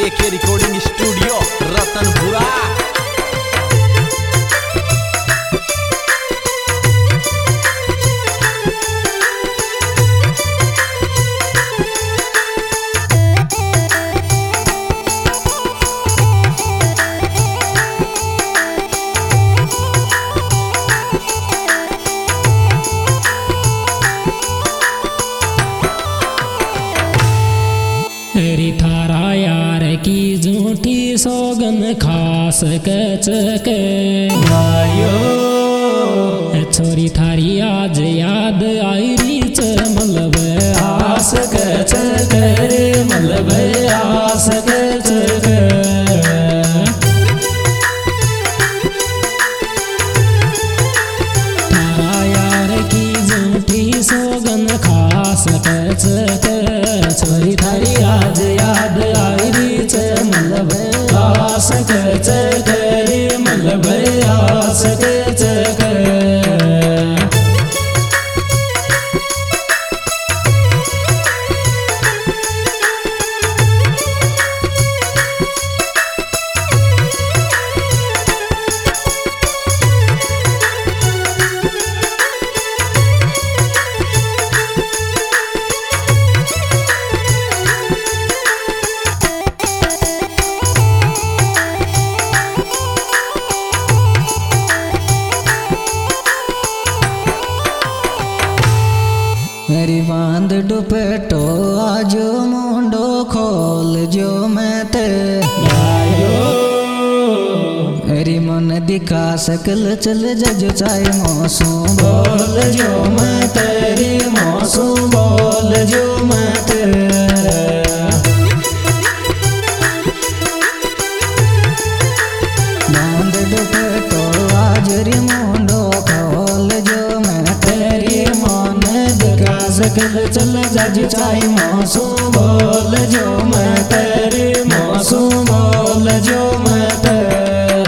एके recording studio Ratanpura. री थारा यार की झूठी सौगन खास कच के छोरी थारी आज याद आई रीच मलब आस कच कर मलब आस कच थारा यार की झूठी सौगन खास कच छोरी थारी आज याद आई रीच मलब आस कच करे मलब आस कच मेरी बांध दुपट्टो आजो मुंडो खोल जो मैं ते मेरी मन दिखा सकल चल जजो चाहे मौसू बोल जो मैं तेरी मौसू बोल जो मैं तेरे बांध दुपट्टो आज री मुंडो खोल जो मैं तेरी मन दिखा सकल चल जज चाहे मौसू बोल जो मैं तेरी मौसू बोल जो मैं तेरे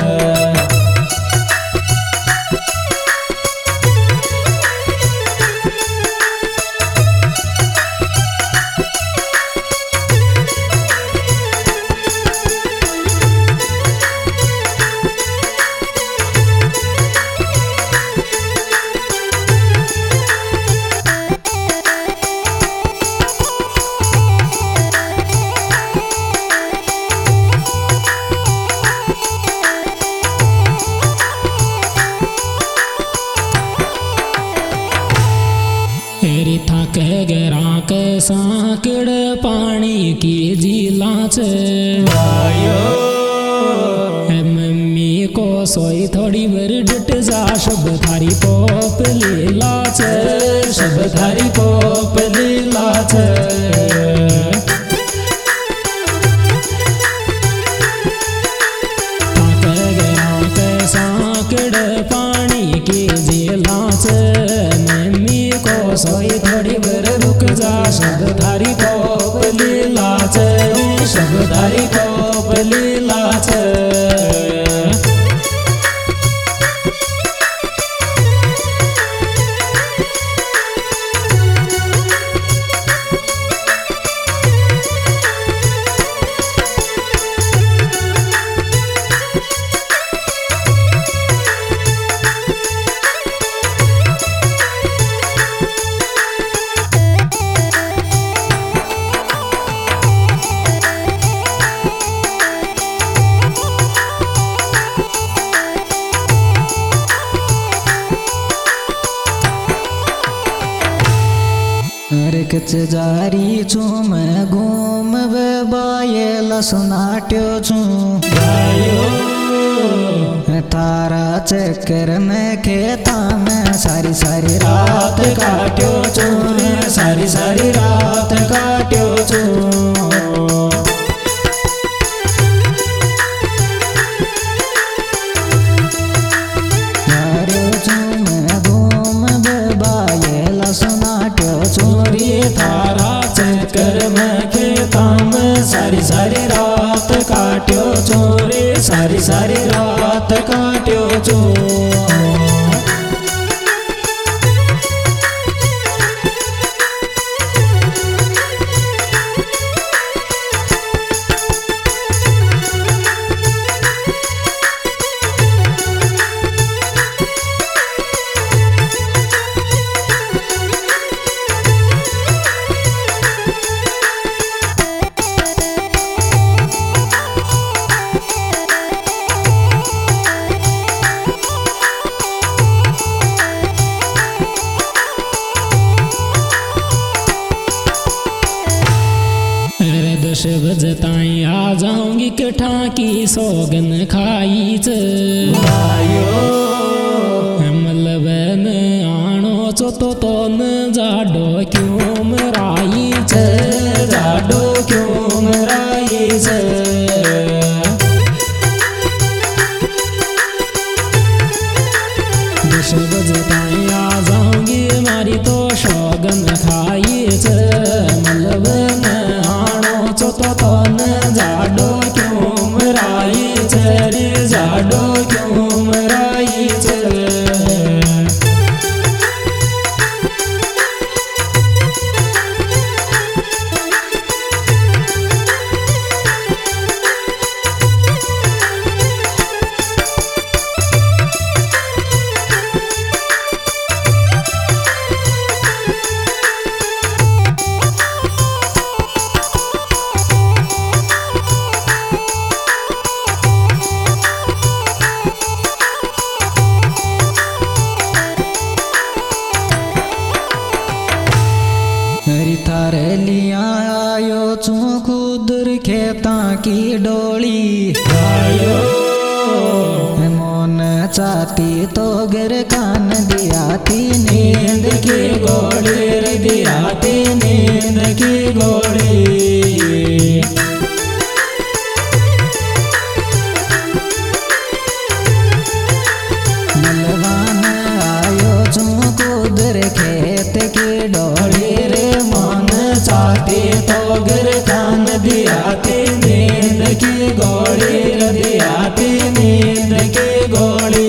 था के गरा के साकड़ पानी की झीला मम्मी को सोई थोड़ी बर डट जा शब थारी पोप लीला शब थारी पोप लीला साकड़ पानी की झीला मम्मी को सोई थोड़ी बर रुक जा शब थारी पोप लीला शब थारी पोप लीला कच जारी छू मैं घूम वे बाये सुनाट्यो छू तारा चक्कर में खेता में सारी सारी रात काट्यो छू सारी सारी रात काट्यो छू तारा चक्कर में खेता में सारी सारी रात काट्यो चोरे सारी सारी रात काट्यो चो 10 बजे ताई आ जाऊंगी कठा की सौगन खाई च मलबन आणो चो तो न जाडो क्यों मराई च जाडो क्यों मराई च 10 बजे ताई आ जाऊंगी मारी तो सौगन खाई च मलबन आणो चो तो न जाडो क्यों मराई च रे जाडो क्यों मराई च थारे लिया आयो चू कुदर खेता की डोली आयो मोन चाहती तो गिर कान दियाती नींद की गोली रे दियाती नींद की गोली मलवान आयो चू कुदर खेत की डोली रे चाहती तो गिर कान दियाती नींद की गोली दियाती नींद की गोली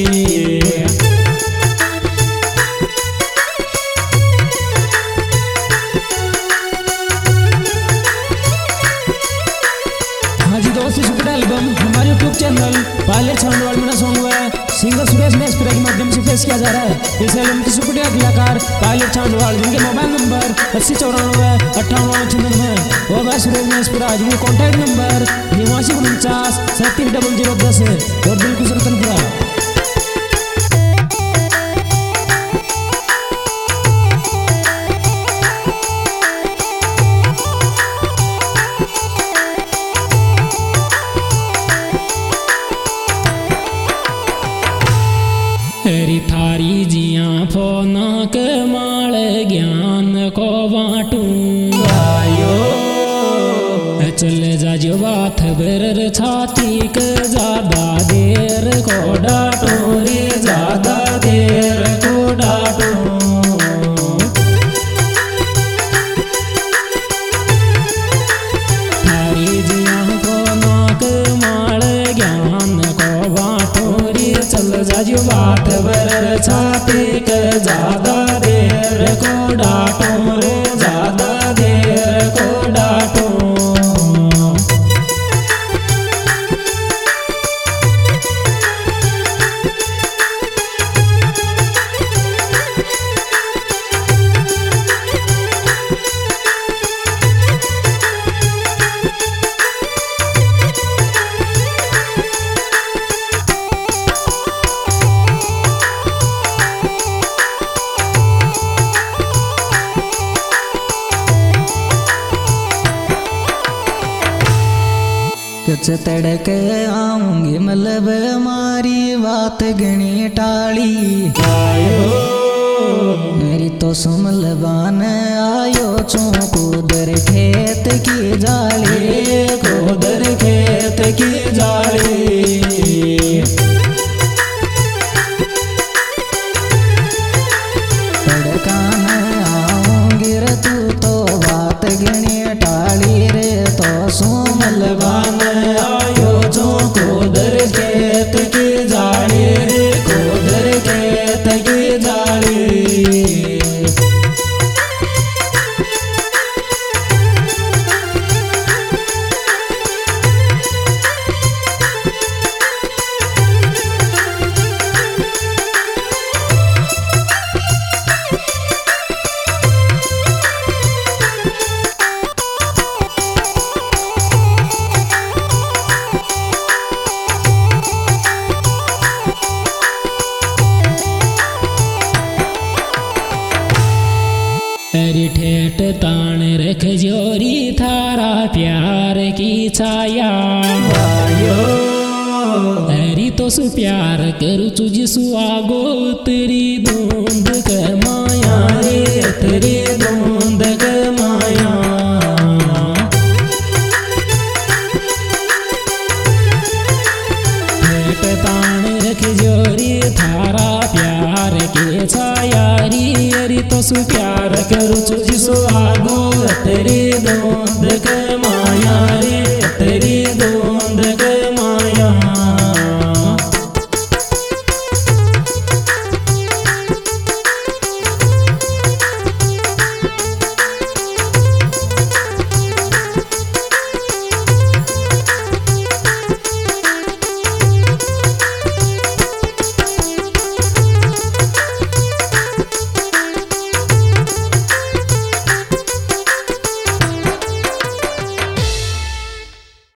हाँ जी दोस्तों, सुपर एल्बम हमारे YouTube channel pilot sound world में सॉन्ग हुआ है। सिंगर सुरेश मेस्पिरा के माध्यम से पेश किया जा रहा है। इस एल्बम के सुपर कलाकार पायलट साउंड वर्ल्ड, जिनके मोबाइल नंबर 809458 है वो भाई सुरेश मेस्पिरा, जिनके कॉन्टैक्ट नंबर 8949 370010 है और बिल्कुल रतनपुरा। हरी थारी जिया फोना के माल ज्ञान को बाटू आयो चले जा जो बात बर छाती के ज्यादा देर को डाटो रे ज्यादा देर को डाटो थारी जिया फोना के माल ज्ञान को बाटो रे चल जा जो बात बर छाती के ज्यादा देर को डाटो रे ज्यादा देर को डाटो। कुछ तड़के आऊंगी मतलब हमारी बात गणी टाली आयो मेरी तो सुमलबान आयो चो कुदर खेत की जाली कुदर खेत की जाली तड़कान आऊंगी रे तू तो बात गणी टाली रे तो सुमलबान आयो जो कुदर खेत की जाली रे कुदर खेत की जाली। थारा प्यार की छाया अरे तो सु प्यार करू तुझसु आगो तेरी धुंद क माया रे तेरी धुंद क माया पेट ताण रख जोरी थारा प्यार के छाया री अरे तो सु प्यार करू तुझसु आगो तेरी धुंद क माया रे तेरी धुंद